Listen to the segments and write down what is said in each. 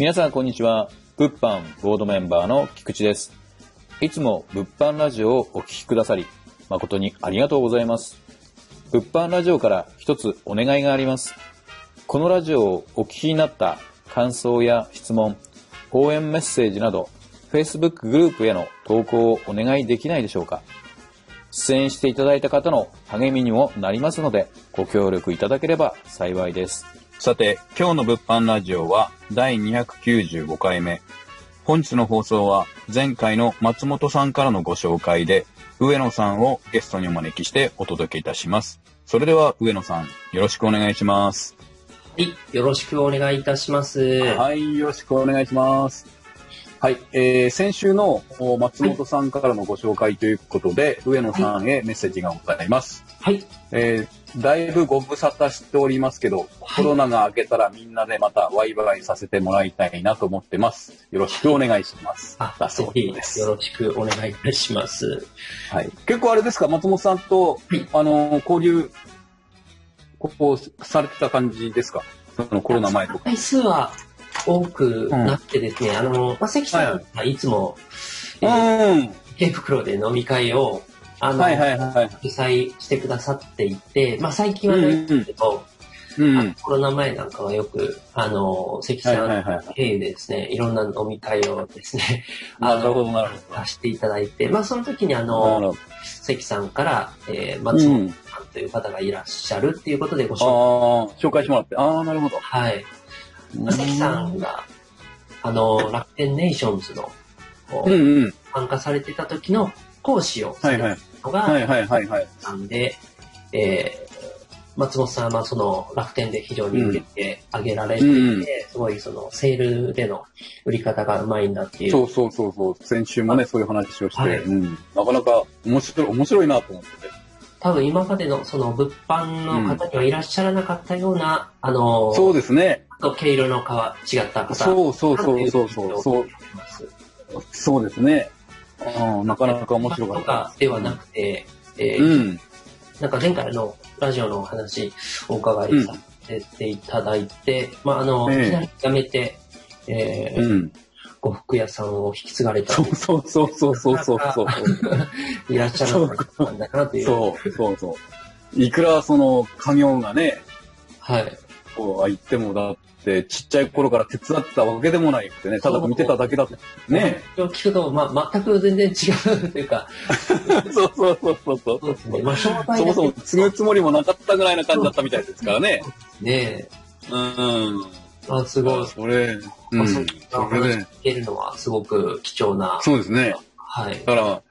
皆さんこんにちは。物販ボードメンバーの菊池です。いつも物販ラジオをお聞きくださり誠にありがとうございます。物販ラジオから一つお願いがあります。このラジオをお聞きになった感想や質問、応援メッセージなど Facebook グループへの投稿をお願いできないでしょうか。出演していただいた方の励みにもなりますのでご協力いただければ幸いです。さて、今日の物販ラジオは第295回目。本日の放送は前回の松本さんからのご紹介で上野さんをゲストにお招きしてお届けいたします。それでは上野さん、よろしくお願いします。 はい、よろしくお願いいたします。 はい、よろしくお願いします。はい、先週の松本さんからのご紹介ということで、上野さんへメッセージがございます。 はい。 だいぶご無沙汰しておりますけど、コロナが明けたらみんなでまたワイワイさせてもらいたいなと思ってます。よろしくお願いします。 だそうです。よろしくお願いいたします。 はい。結構あれですか、松本さんと、交流、ここされてた感じですか？そのコロナ前とか。 回数は多くなってですね、関さんがいつも、池袋で飲み会を、主催してくださっていて、最近はないんですけど、コロナ前なんかはよく、関さん経由でですね、いろんな飲み会をですね、させていただいて、その時に関さんから、松本さんという方がいらっしゃるっていうことでご紹介してもらって。なるほど。 はい。関さんが、楽天ネーションズの、参加されてた時の講師をされたのが、なんで、松本さんはその楽天で非常に売れてあげられていて、すごいそのセールでの売り方がうまいんだっていう。 そう。先週もね、そういう話をして、なかなか面白いなと思ってて。 多分今までのその物販の方にはいらっしゃらなかったような、 そうですね。 毛色の違った方。 そう。そうですね。なかなか面白かった。 とかではなくて、なんか前回のラジオのお話お伺いさせていただいて、いきなり辞めて、呉服屋さんを引き継がれた。 そう。 いらっしゃらなかったんだなという。 そう。いくらその家業がね、こう言ってもだってちっちゃい頃から手伝ってたわけでもないってね、ただ見てただけだってね。 聞くと全く全然違うというか。 そうですね。そもそも継ぐつもりもなかったぐらいな感じだったみたいですからね。 ねえ。すごい。 それで聞けるのはすごく貴重な。 そうですね。 はい。 だから、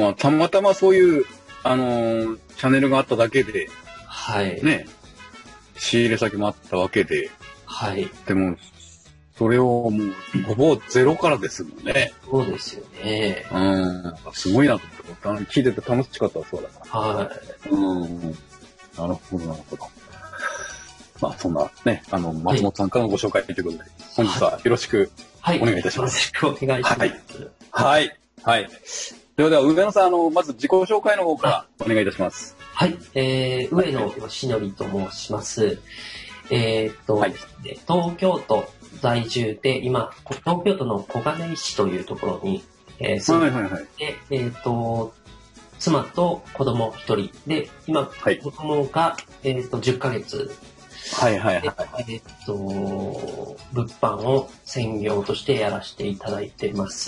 たまたまそういう、チャンネルがあっただけで、ね、仕入れ先もあったわけで、でも、それをもう、ほぼゼロからですもんね。 そうですよね。 すごいなと思って、聞いてて楽しかったそうだから。 はい。 なるほど。そんなね、松本さんからのご紹介ということで、本日はよろしくお願いいたします。 よろしくお願いします。 はい。では、上野さん、まず自己紹介の方からお願いいたします。 はい。上野義則と申します。東京都在住で、今、東京都の小金井市というところに、住んでいて、妻と子供一人で、今、子供が、10ヶ月。物販を専業としてやらせていただいてます。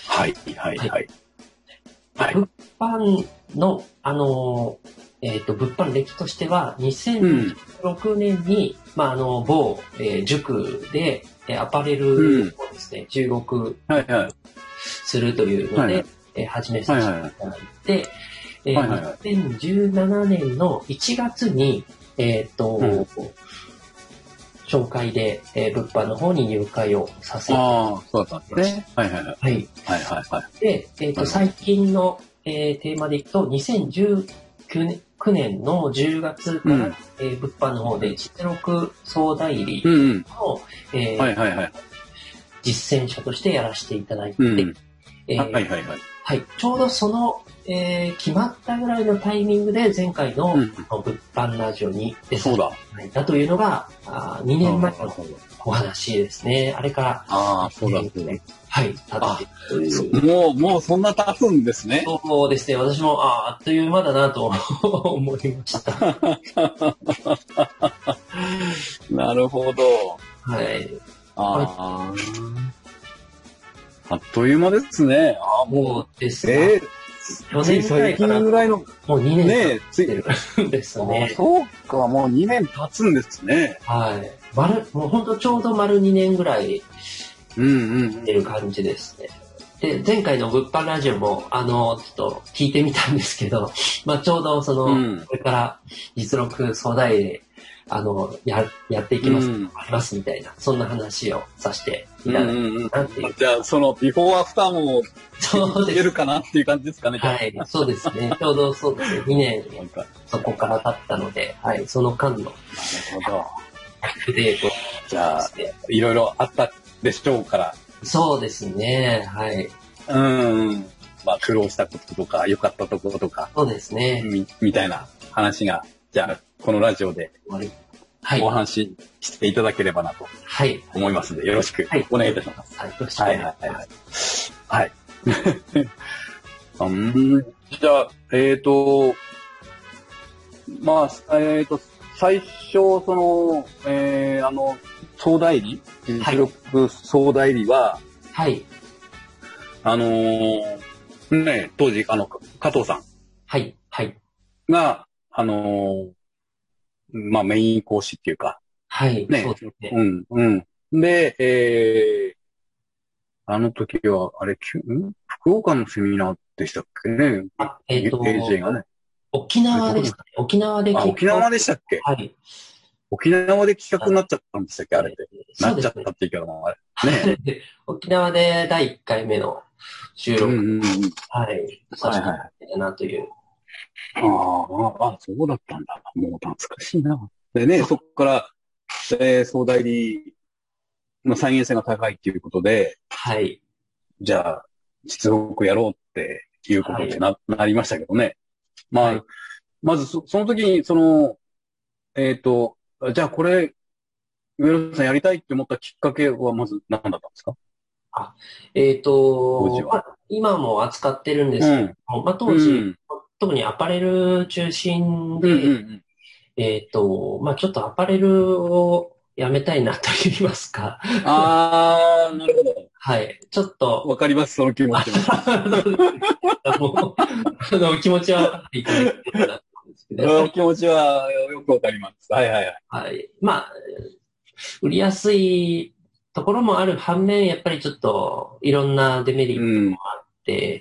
物販の、物販歴としては、2016年に、某、塾で、アパレルをですね、中国するというので、始めさせていただいて、2017年の1月に、紹介で、物販の方に入会をさせていただきました。そうですね。で、最近の、テーマでいくと、2019年の10月から、物販の方で実力総代理の、実践者としてやらせていただいて、 はい。ちょうどその、決まったぐらいのタイミングで前回の、物販ラジオに出させていただいたというのが、2年前のお話ですね。あれから、 そうだ、そうだ。 はい、経ってもうそんな経つんですね。 そうですね。私も、あっという間だなと思いました。 なるほど。 はい。 あっという間ですね。 もうですね。 去年最近ぐらいの。 もう2年経ってるんですね。 そうか、もう2年経つんですね。 はい。もう本当ちょうど丸2年ぐらい、ってる感じですね。で、前回の物販ラジオも、ちょっと聞いてみたんですけど、まあちょうどこれから実録総代で、やっていきます、ありますみたいな、そんな話をさせていただいたなっていう。 じゃあ、そのビフォーアフターも、いけるかなっていう感じですかね。 はい、そうですね。ちょうどそうですね。2年、そこから経ったので、はい、その間の。なるほど。 アップデート。 じゃあ、いろいろあったでしょうから。 そうですね。はい。 まあ、苦労したこととか、良かったところとか。 そうですね。 みたいな話が、じゃあ、このラジオで、お話ししていただければなと。はい。思いますので、よろしくお願いいたします。 はい。よろしくお願いします。 はい。じゃあ、まあ、最初、総代理、実力総代理は、 はい。 当時、加藤さん。 はい。はい。 が、まあ、メイン講師っていうか。 はい。 ね。 そうですね。 で、あの時は、福岡のセミナーでしたっけね。AJ がね。 沖縄ですかね。沖縄で沖縄でしたっけ。 はい。 沖縄で企画になっちゃったんでしたっけ、あれって。なっちゃったっていうけども、あれ。ね。 沖縄で第1回目の収録。はい。させていただいたなという。 そうだったんだ。もう懐かしいな。でね、そこから、総代理の再現性が高いっていうことで、 はい。 じゃあ、実録やろうっていうことになりましたけどね。まあ、まずその時に、じゃあこれ、上野さんやりたいって思ったきっかけはまず何だったんですか？当時は。 今も扱ってるんですけど、まあ当時、特にアパレル中心で、まあちょっとアパレルをやめたいなと言いますか。 なるほど。 はい。ちょっと。 わかります、その気持ちも。気持ちは、いただいてたんですけど。 気持ちはよくわかります。はいはいはい。 はい。まあ、売りやすいところもある反面、やっぱりちょっといろんなデメリットもあって、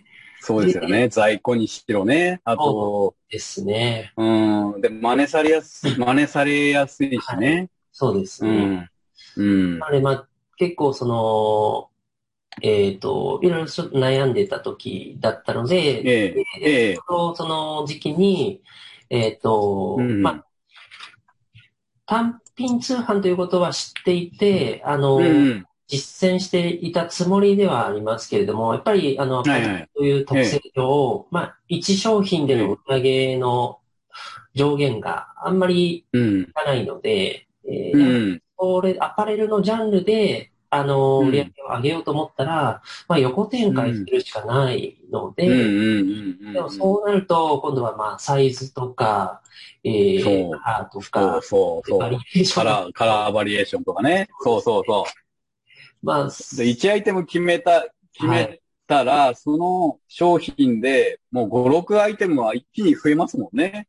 そうですよね。在庫にしろね。あと。 ですね。 で、真似されやすいしね。 そうですね。あれ、まあ、結構いろいろちょっと悩んでた時だったので、その時期に、まあ、単品通販ということは知っていて、実践していたつもりではありますけれども、やっぱり、そういう特性上、まあ、一商品での売り上げの上限があんまりいかないので、アパレルのジャンルで、売り上げを上げようと思ったら、まあ、横展開するしかないので、でもそうなると、今度はまあ、サイズとか、カラーとか、 バリエーション。カラーバリエーションとかね。そう。まあ、で、1アイテム決めたら、その商品でもう5、6アイテムは一気に増えますもんね。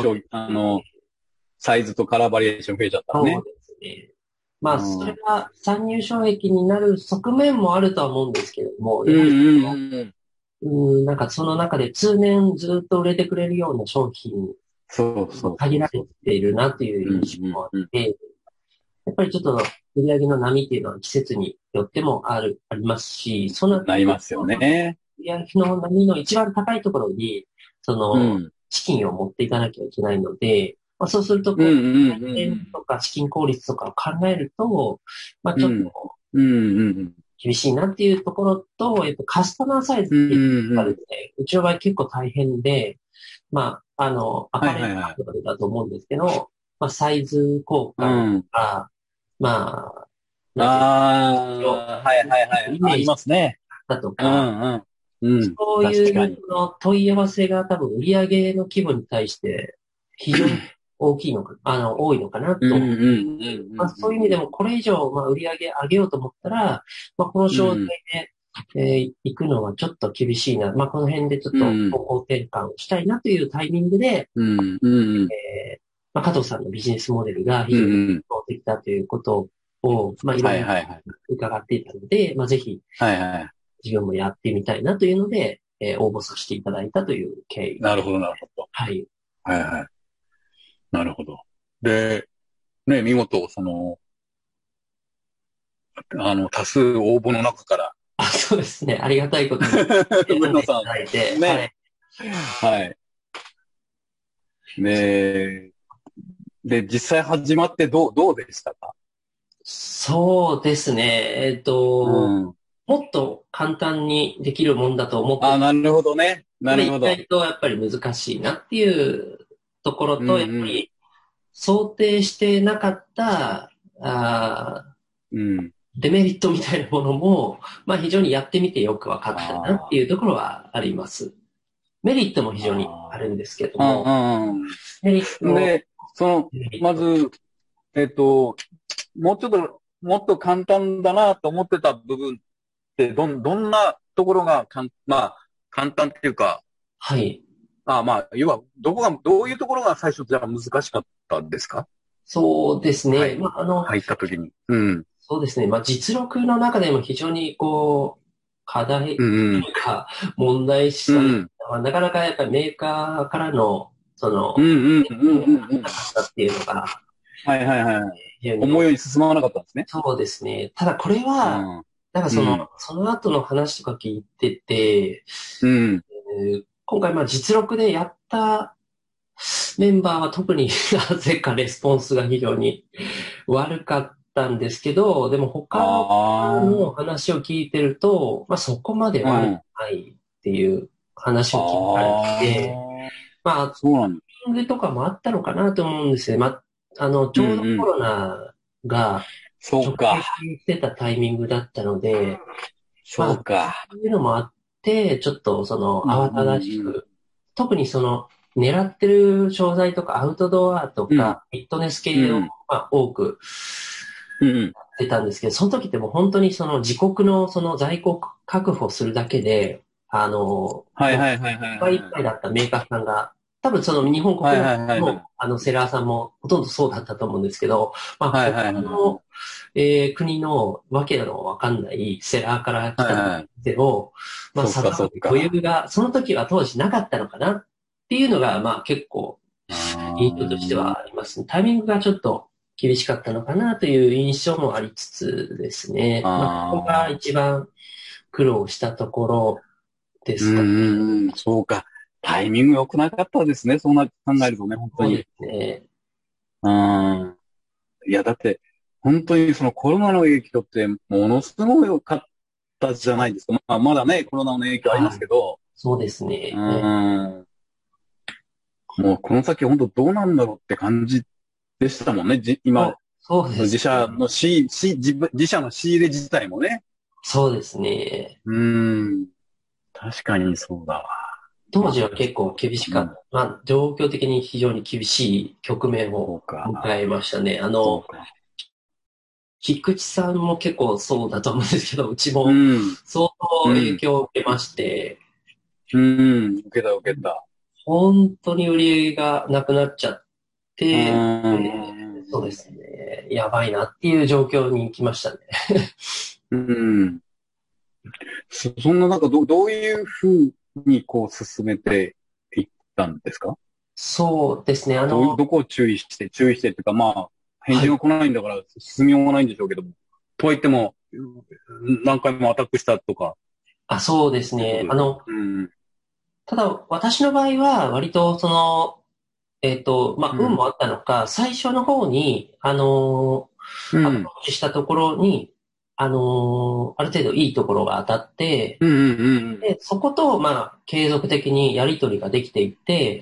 サイズとカラーバリエーション増えちゃったらね。 そうですね。まあ、それが参入障壁になる側面もあるとは思うんですけれども、なんかその中で通年ずっと売れてくれるような商品、限られているなという印象もあって、やっぱりちょっと売り上げの波っていうのは季節によってもありますし、そのなりますよね。 売り上げの波の一番高いところに、資金を持っていかなきゃいけないので、まあ、そうすると、とか資金効率とかを考えると、まあちょっと、 厳しいなっていうところと、カスタマーサイズっていうのがですね、うちの場合結構大変で、アパレルとかだと思うんですけど、サイズ交換とか、まあ、 はいはいはい。ありますね。 だとか、そういう問い合わせが多分売上の規模に対して非常に大きいのか、多いのかなと。そういう意味でもこれ以上、売上上げようと思ったら、この状態で、行くのはちょっと厳しいな。この辺でちょっと方向転換をしたいなというタイミングで、加藤さんのビジネスモデルが非常に効的だということを、いろいろ伺っていたので、ぜひ、自分もやってみたいなというので、応募させていただいたという経緯。 なるほど、なるほど。 はい。 はいはい。なるほど。で、ね、見事、多数応募の中から。 そうですね。ありがたいことに。 上野さん。 いただいて。 ね。はい。で、実際始まってどうでしたか？ そうですね。もっと簡単にできるもんだと思ってなるほどね。なるほど。 意外とやっぱり難しいなっていうところと、やっぱり想定してなかった、デメリットみたいなものも、非常にやってみてよく分かったなっていうところはあります。メリットも非常にあるんですけども。 メリットで、まず、もっと簡単だなと思ってた部分って、どんなところが簡単っていうか、 はい。 要は、どういうところが最初じゃあ難しかったんですか？ そうですね。 入った時に。 そうですね。実力の中でも非常に課題というか、問題視された、なかなかやっぱりメーカーからの、っていうのが、 思うように進まなかったんですね。 そうですね。ただこれは、その後の話とか聞いてて、今回実力でやったメンバーは特になぜかレスポンスが非常に悪かったんですけど、でも他の話を聞いてると、そこまで悪くないっていう話を聞いて、 そうなんです。とかもあったのかなと思うんですよ。ちょうどコロナが直撃してたタイミングだったので、そういうのもあって、ちょっと慌ただしく、特に狙ってる商材とかアウトドアとか、フィットネス系を、多くやってたんですけど、その時ってもう本当に自国の在庫確保するだけで、いっぱいいっぱいだったメーカーさんが、多分日本国内のセラーさんもほとんどそうだったと思うんですけど、他の国のわけのわかんないセラーから来たでも、さばく余裕が、その時は当時なかったのかなっていうのが、結構、印象としてはありますね。タイミングがちょっと厳しかったのかなという印象もありつつですね。ここが一番苦労したところですかね。 そうか。タイミング良くなかったですね。考えるとね、本当に。 そうですね。 いや、だって、本当にコロナの影響ってものすごい良かったじゃないですか。まだね、コロナの影響ありますけど。 そうですね。 もうこの先本当どうなんだろうって感じでしたもんね。今、自社の仕入れ自体もね。 そうですね。 確かにそうだわ。 当時は結構厳しかった。状況的に非常に厳しい局面を迎えましたね。菊池さんも結構そうだと思うんですけど、うちも相当影響を受けまして。 受けた。 本当に売り上げがなくなっちゃって、そうですね。やばいなっていう状況に来ましたね。 そんな中、どういうふうに進めていったんですか？ そうですね。 どこを注意してっていうか、返事が来ないんだから進みようがないんでしょうけども。とはいっても、何回もアタックしたとか。 そうですね。ただ、私の場合は、割と、運もあったのか、最初の方に、アプローチしたところに、 ある程度いいところが当たって、 うんうんうん。 で、そこと、まあ、継続的にやり取りができていって、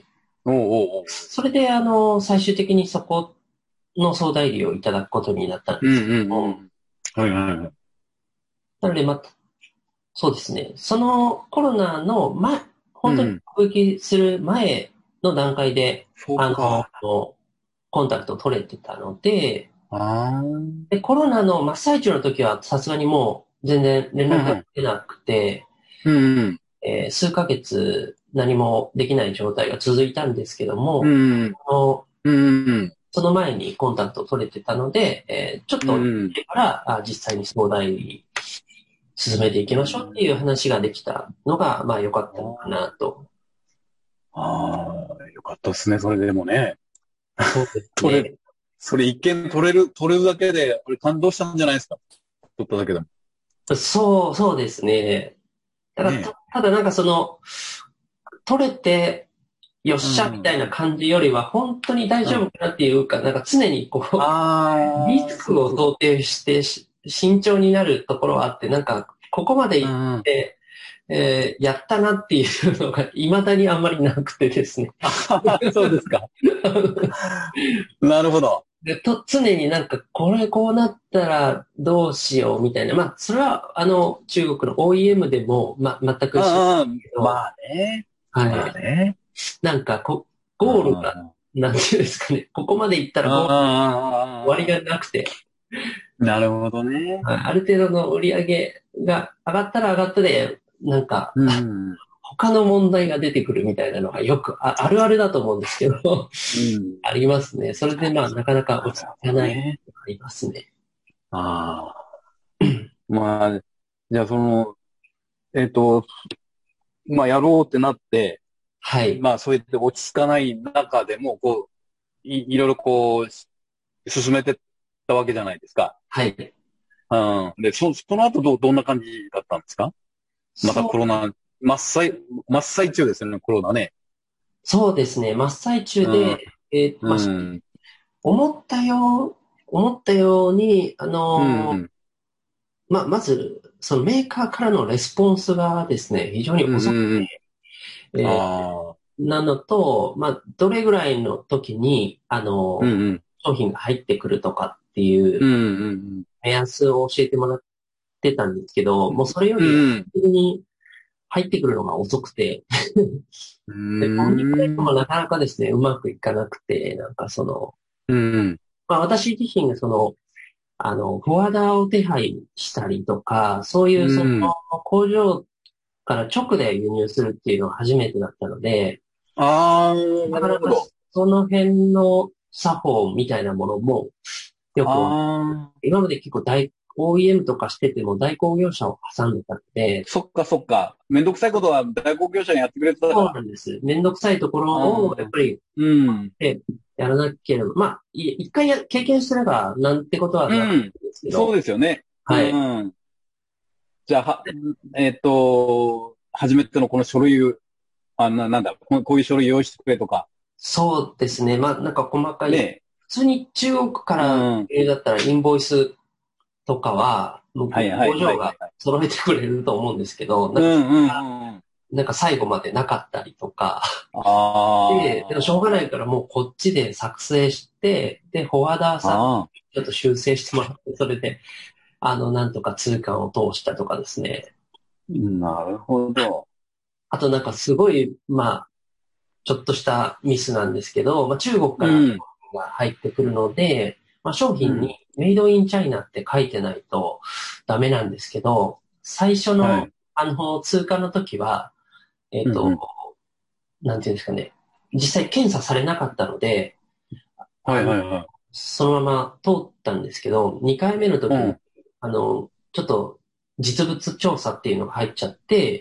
おうおうおう。 それで、最終的にそこの総代理をいただくことになったんですけうんうんうども、 ん。はいはいはい。 なので、まあ、そうですね。そのコロナの前、本当にうん。 攻撃する前の段階で、 そうか。 コンタクト取れてたので、 ああ。 で、コロナの真っ最中の時はさすがにもう全然連絡がうん出なくて、 うんうん。 数ヶ月何もできない状態が続いたんですけども、 うんうん。 あのうんうん。 その前にコンタクト取れてたので、ちょっと落ちうんてから実際に相談に進めていきましょうっていう話ができたのが、まあ良かったのかなと。 ああ、よかったですね、それでもね。 そうです取れ、 ね。 それ一見取れるだけで、これ感動したんじゃないですか。取っただけでも。 そうですね。だからねただなんか取れて、よっえ。うしゃみたん。 いな感じよりは、本当に大うん。 丈夫かなっていうか、なんか常にリああ、 スクを想定して慎重になるところはあって、なんか、ここまで行っうん。 て、やったなっていうのが未だにあんまりなくてですね。 あははそうですか。なるほど。 常になんか、これこうなったらどうしようみたいな。まあ、それは、中国の OEM でも、全く一緒ですうんうん。 けど、 まあね。まあはい。 ね。 なんかうゴールが、 ん。 なんていうんですかね。ここまで行ったらゴール終わりがなくて、 なるほどね。 はい、ある程度の売り上げが上がったら上がったで、なんか、 うん。 他の問題が出てくるみたいなのがよくあるあるだと思うんですけど、 うん。 ありますね。それでまあ、なかなか落ちなるほ着かないのがどね。 ありますね。 ああ。まあ、じゃあえっと、まあやろうってなって、 はい。 まあそうやって落ち着かない中でも、いろいろ進めてったわけじゃないですか。 はい。 うん。で、その後どんな感じだったんですか？またそう、 コロナ、真っ最中ですよね、コロナね。 そうですね。真っ最中うん、 で、まあ、 うん、 思ったように、 うん、 まず、そのメーカーからのレスポンスがですね、非常にうん、 遅くうん、 て、 ああ、 なのと、まあ、どれぐらいの時に、 うん、うん、 商品が入ってくるとかっていううん、 目安を教えてもらってたんですけど、もうそれようりん、 先に入ってくるのが遅くて、 うで、コミュニケーションもん、 なかなかですね、うまくいかなくて、なんかうん、 まあ私自身がフォワーダーを手配したりとか、そういううん、 工場から直で輸入するっていうのは初めてだったので、 ああ、ななかなかるほど。 その辺の作法みたいなものもよくああ、 今まで結構OEM とかしてても代行業者を挟んでたので、 そっかそっか。めんどくさいことは代行業者にやってくれてたそうから。 なんです。めんどくさいところをやっああ、 ぱりうん、 やらなければ、まあ、一回経験すればなんてことはうないんん、 ですけそうど、 ですよね。うはい。 ん。じゃあ、初めてのこの書類、なんだ、こういう書類用意してくれとか。 そうですね。まあ、なんか細かい、 ね普通に中国かえ。うらん。 だったらインボイスとかは、もうはいはい工場がはいはいはい。 揃えてくれると思うんですけど、なんか、 うんうんうん。 なんか最後までなかったりとか、でもしょうがないあからもうこっちで作成して、で、フォワーダーあ、 さんにああ、 ちょっと修正してもらって、それで、なんとか通関を通したとかですね。 なるほど。 あとなんかすごい、まあ、ちょっとしたミスなんですけど、まあ、中国かうらん、 が入ってくるので、まあ、商うん。 品にメイドインチャイナって書いてないとダメなんですけど、最初のはい。 通関の時は、えっと、 うんうん。 なんていうんですかね、実際検査されなかったので、 はいあの、 はいはい。 そのまま通ったんですけど、2回目の時に、 うん。 ちょっと実物調査っていうのが入っちゃって、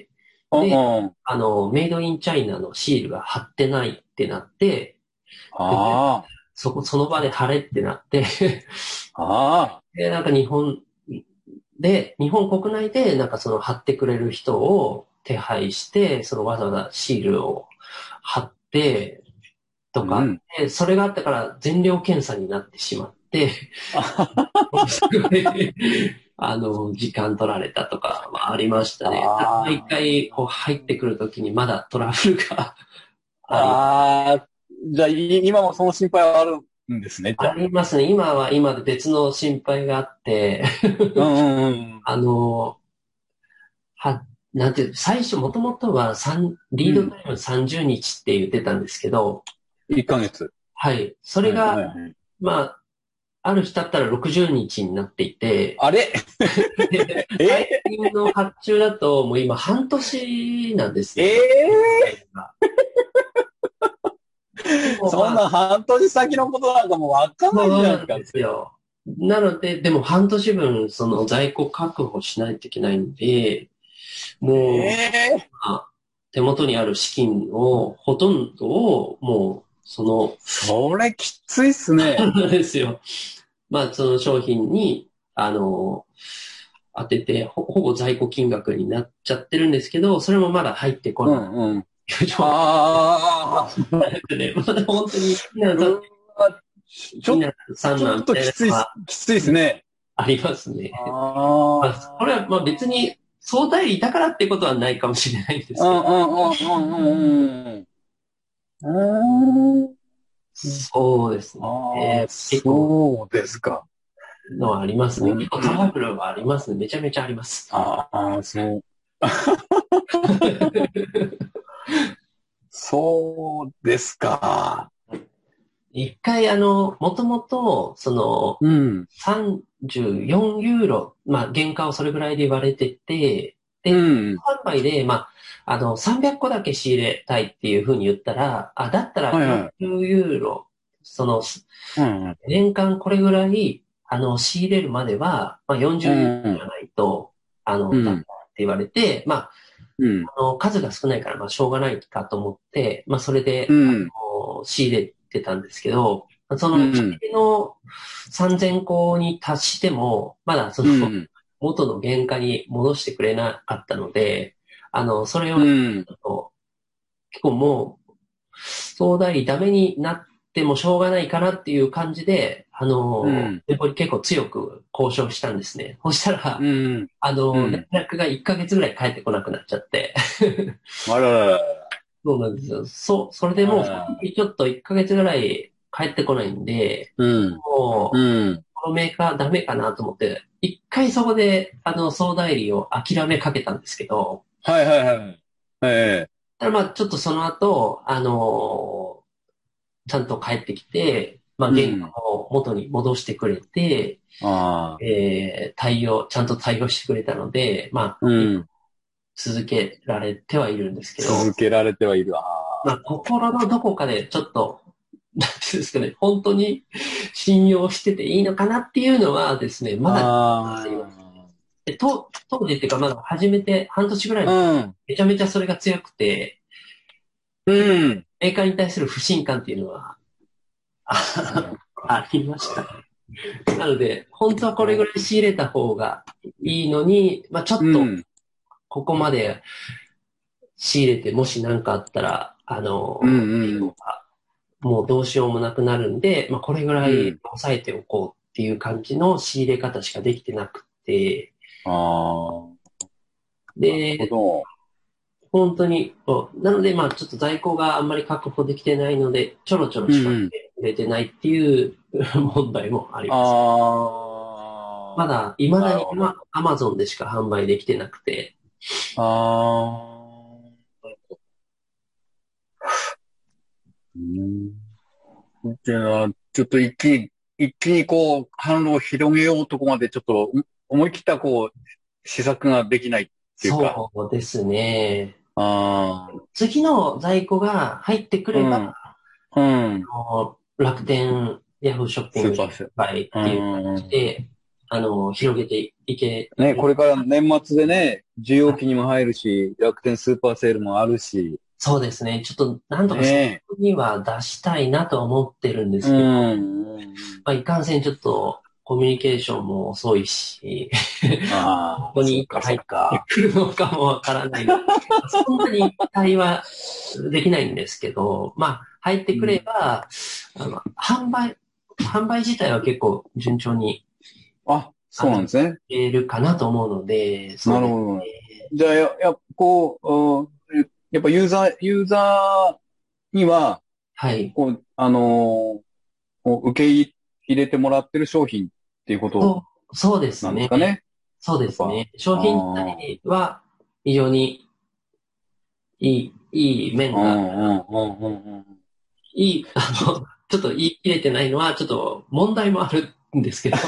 あで、 あ、 メイドインチャイナのシールが貼ってないってなって、で、 あその場で貼れってなってあ、ああ、 で、なんか日本国内でなんかその貼ってくれる人を手配して、そのわざわざシールを貼ってとかあっうん。 て、それがあったから全量検査になってしまって、 あはは時間取られたとかはありましたね。毎回、こう、入ってくるときにまだトラブルがじゃあ、今もその心配はあるんですね、じゃあ。 ありますね。今は今で別の心配があって、なんて、最初、もともとはリードタイム30日って言ってたんですけど、 1ヶ月。 はい。それが、まあ、ある日経ったら60日になっていて、 あれ最近の発注だと、もう今半年なんですよ。 そんな半年先のことなんかもうわかんないじゃないですか。 よ。なので、でも半年分、その在庫確保しないといけないんで、もう、手元にある資金を、ほとんどを、もう、それきついっすね。 そうですよ。まあ、その商品に、当ててほぼ在庫金額になっちゃってるんですけど、それもまだ入ってこない。ね、まだ本当に、 ちょっときついですね。 ありますね。これはまあ別に、総代理だからってことはないかもしれないんですけど。そうですね。 そうですか。 のはありますね。結構トラブルはありますね。めちゃめちゃあります。 そう。そうですか。 一回、もともと、34ユーロ、まあ、原価をそれぐらいで言われてて、で、販売で、まあ、300個だけ仕入れたいっていうふうに言ったら、だったら40ユーロ、年間これぐらい、仕入れるまでは、まあ、40ユーロじゃないと、だって言われて、まあ、数が少ないから、まあ、しょうがないかと思って、まあ、それで、仕入れてたんですけど、その、仕入れの3000個に達しても、まだその、元の原価に戻してくれなかったので、それを、結構もう、総代理ダメになってもしょうがないかなっていう感じで、結構強く交渉したんですね。そしたら、連絡が1ヶ月ぐらい返ってこなくなっちゃって。そうなんですよ。それでもう、ちょっと1ヶ月ぐらい帰ってこないんで、もう、このメーカーダメかなと思って、一回そこで、総代理を諦めかけたんですけど、ただまあ、ちょっとその後、ちゃんと帰ってきて、まあ、原価を元に戻してくれて、ちゃんと対応してくれたので、まあ、続けられてはいるんですけど。 続けられてはいる。 まあ、心のどこかでちょっと、なんていうんですかね、本当に信用してていいのかなっていうのはですね、まだ、当時っていうかまだ始めて半年ぐらいめちゃめちゃそれが強くて、メーカーに対する不信感っていうのは、ありました。なので、本当はこれぐらい仕入れた方がいいのに、まあちょっと、ここまで仕入れて、もし何かあったら、もうどうしようもなくなるんで、まあこれぐらい抑えておこうっていう感じの仕入れ方しかできてなくて、で、本当に、なので、まあちょっと在庫があんまり確保できてないので、ちょろちょろしか売れてないっていう問題もあります。まだ、未だにアマゾンでしか販売できてなくて。 っていうのは、ちょっと一気にこう、販路を広げようとこまでちょっと思い切ったこう、施策ができないっていうか。 そうですね。次の在庫が入ってくれば、楽天、ヤフーショッピングっていう感じで、広げていけ。 ね、これから年末でね、需要期にも入るし、楽天スーパーセールもあるし。 そうですね。ちょっと、なんとかそこには出したいなと思ってるんですけど、まあ、いかんせんちょっと、コミュニケーションも遅いし、ここに入ってくるのかもわからない。そんなに期待はできないんですけど、まあ、入ってくれば、販売自体は結構順調に。 そうなんですね。 いるかなと思うので、 なるほど。じゃあ、やっぱユーザーには、 はい。 こう、受け入れてもらってる商品っていうことそうですなんですね。 かね。 そうですね。商品自体は非常にいい面が、ちょっと言い切れてないのは、ちょっと問題もあるんですけど、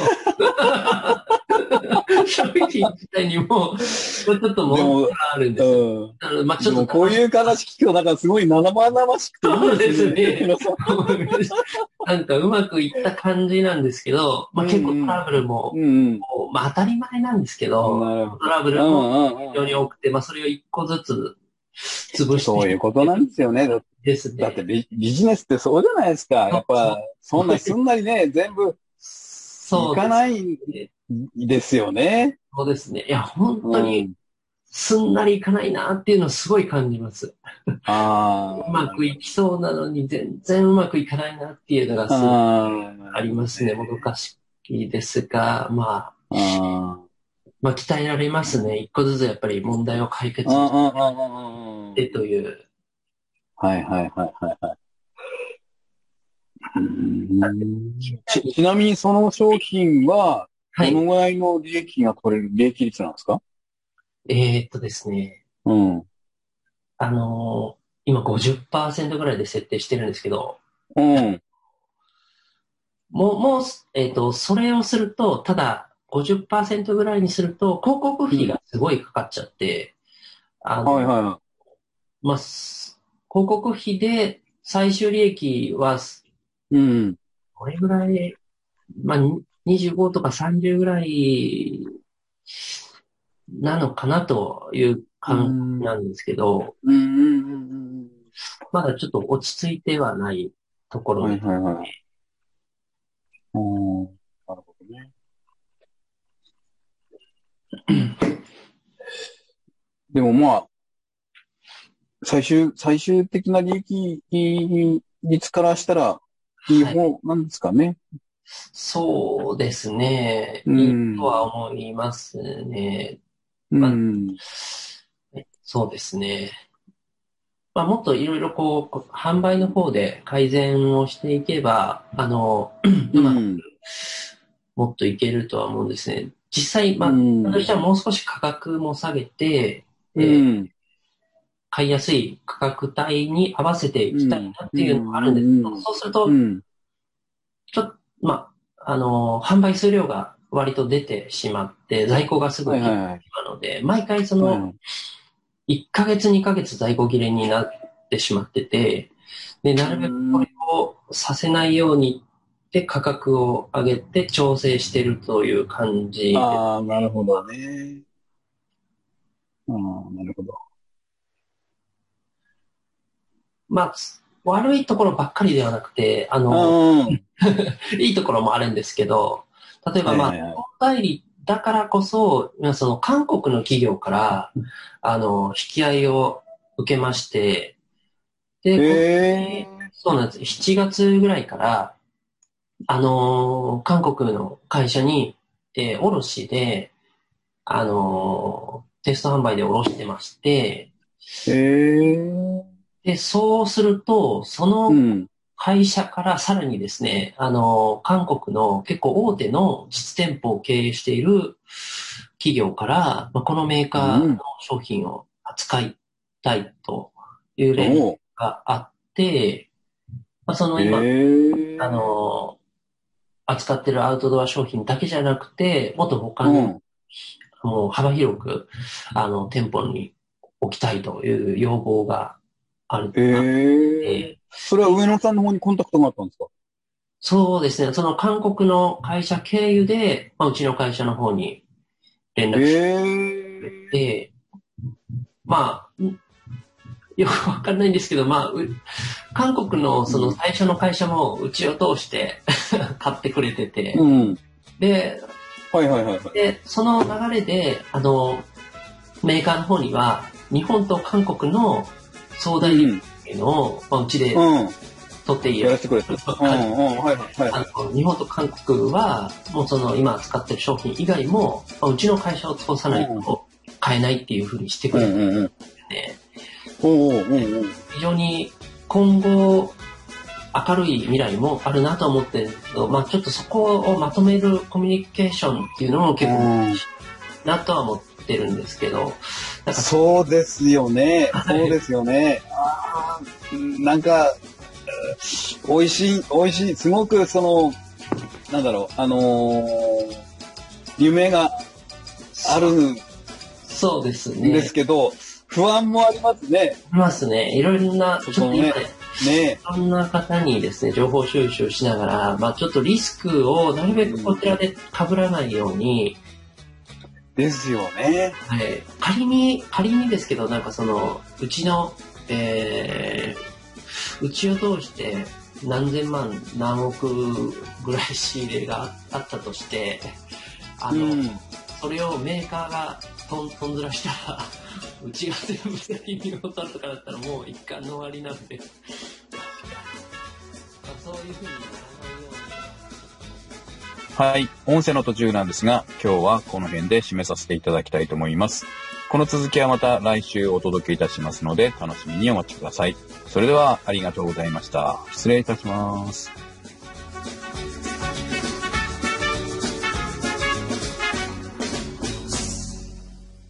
商品自体にも、ちょっと問題があるんですよ。まあちょっとこういう話聞くと、なんかすごい生々しくていいですね。 なんかうまくいった感じなんですけど、まあ結構トラブルも、まあ当たり前なんですけど、トラブルも非常に多くて、まあそれを一個ずつ潰して。 そういうことなんですよね。 ですね。 だってビジネスってそうじゃないですか。やっぱ、そんなすんなりね、全部、いかないですよね。 そうですね。いや、本当に、すんなりいかないなっていうのをすごい感じます。うまくいきそうなのに全然うまくいかないなっていうのがすごいありますね。もどかしいですが、まあ鍛えられますね。一個ずつやっぱり問題を解決してという。 はい。ちなみにその商品は、どのぐらいの利益が取れる、利益率なんですか？ ですね。今 50% ぐらいで設定してるんですけど、それをすると、ただ 50% ぐらいにすると、広告費がすごいかかっちゃって、まあ、広告費で最終利益は、これぐらい、まあ、25とか30ぐらいなのかなという感じなんですけど、まだちょっと落ち着いてはないところです。 なるほどね。でもまあ、最終的な利益率からしたら、いい方なんですかね。 そうですね。いいとは思いますね。そうですね。まあ、もっといろいろ販売の方で改善をしていけば、うまくもっといけるとは思うんですね。実際、まあ、私はもう少し価格も下げて、買いやすい価格帯に合わせていきたいなっていうのがあるんですけど、そうすると、販売数量が割と出てしまって、在庫がすぐ切れてしまうので、毎回1ヶ月2ヶ月在庫切れになってしまってて、で、なるべくこれをさせないようにで価格を上げて調整してるという感じです。 ああ、なるほどね。なるほど。 まあ、悪いところばっかりではなくて、いいところもあるんですけど、例えば代理だからこそ、その韓国の企業から、引き合いを受けまして、で、そうなんです。7月ぐらいから、韓国の会社に、卸で、テスト販売で卸してまして、で、そうすると、その会社からさらにですね、韓国の結構大手の実店舗を経営している企業から、このメーカーの商品を扱いたいという連絡があって、その今、扱ってるアウトドア商品だけじゃなくて、もっと他に、もう幅広く、店舗に置きたいという要望がある。 それは上野さんの方にコンタクトがあったんですか？ そうですね。その韓国の会社経由で、うちの会社の方に連絡してくれて、よくわかんないんですけど、韓国のその最初の会社もうちを通して買ってくれてて、で、で、その流れで、メーカーの方には、日本と韓国の総代理っていうのを、うちで取取っていいよ。 やらせてくれと。 日本と韓国は、もうその今使ってる商品以外も、うちの会社を通さないと買えないっていうふうにしてくれてるんですね。非常に今後、明るい未来もあるなと思ってるんですけど、まあちょっとそこをまとめるコミュニケーションっていうのも結構なとは思ってるんですけど。 そうですよね。そうですよね。なんか、美味しい、すごくなんだろう、夢があるんそうですね。 ですけど、不安もありますね。 ありますね。いろいろな、ちょっと今ね、 いろんな方にですね、情報収集しながら、まあちょっとリスクをなるべくこちらで被らないように、 ですよね。 はい。仮にですけど、なんかうちの、うちを通して何千万、何億ぐらい仕入れがあったとして、それをメーカーがとんずらしたら、うちが全部責任を取るとかだったらもう一貫の終わりなんで、そういうふうにならないように。 はい。音声の途中なんですが、今日はこの辺で締めさせていただきたいと思います。この続きはまた来週お届けいたしますので、楽しみにお待ちください。それではありがとうございました。失礼いたします。